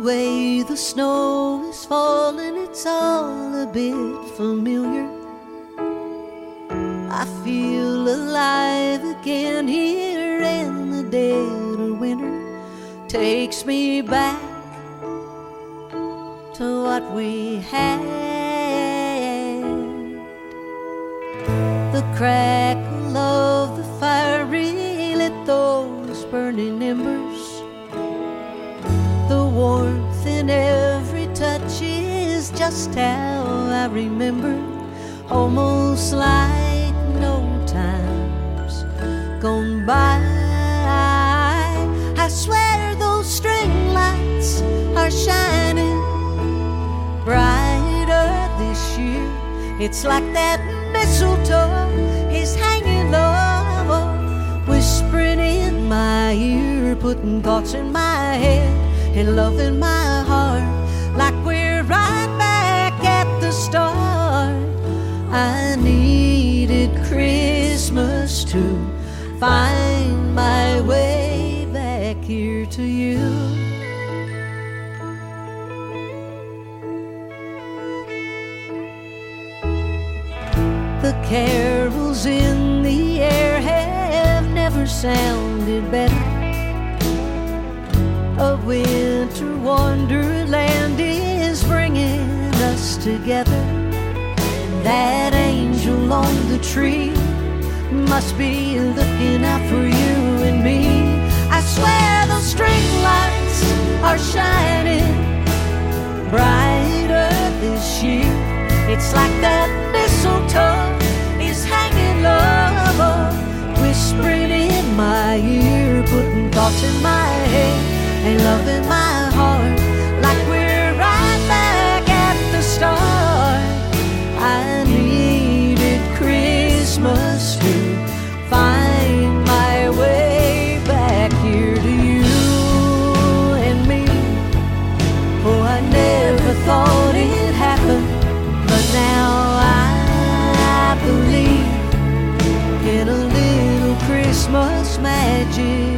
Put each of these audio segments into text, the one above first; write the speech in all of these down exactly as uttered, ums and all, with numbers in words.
way the snow is falling, it's all a bit familiar. I feel alive again here in the dead of winter. Takes me back to what we had. The crackle of the fire lit those burning embers. The warmth in every touch is just how I remember, almost like no time's gone by. I swear those string lights are shining brighter this year. It's like that mistletoe is hanging low, whispering in my ear, putting thoughts in my head and love in my heart, like we're right back at the start. I needed Christmas to find my way back here to you. The carols in the air have never sounded better. A winter wonderland is bringing us together. That angel on the tree must be looking out for you and me. I swear those string lights are shining brighter this year. It's like that mistletoe is hanging low, whispering in my ear, putting thoughts in my head and love in my heart, like we're right back at the start. I needed Christmas to find my way back here to you and me. Oh, I never thought it happened, but now I believe in a little Christmas magic.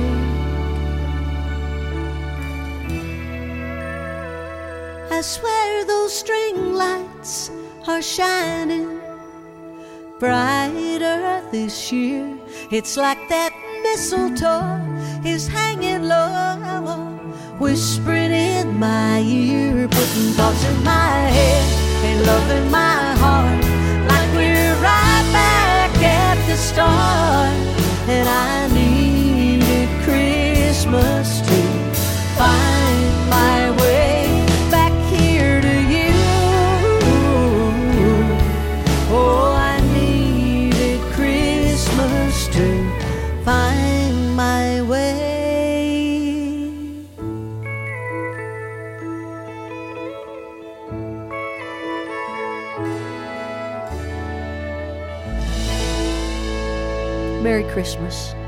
I swear those string lights are shining brighter this year. It's like that mistletoe is hanging low, whispering in my ear, putting thoughts in my head and love in my heart, like we're right back at the start. And I needed Christmas to find my way back here to you. Oh, I needed Christmas to find my way. Merry Christmas.